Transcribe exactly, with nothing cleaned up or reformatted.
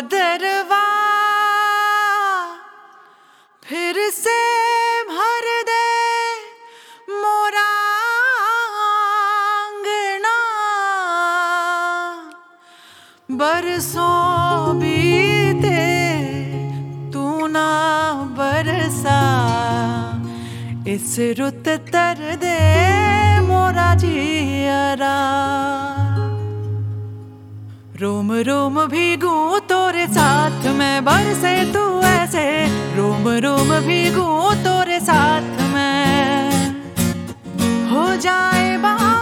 बदरवा फिर से भर दे मोरा आंगना। बरसों बीते तू ना बरसा, इस रुत तर दे मोरा जियरा। रोम रोम भीगू तोरे साथ में, बरसे तू ऐसे रोम रोम भीगू तोरे साथ में। हो जाए बात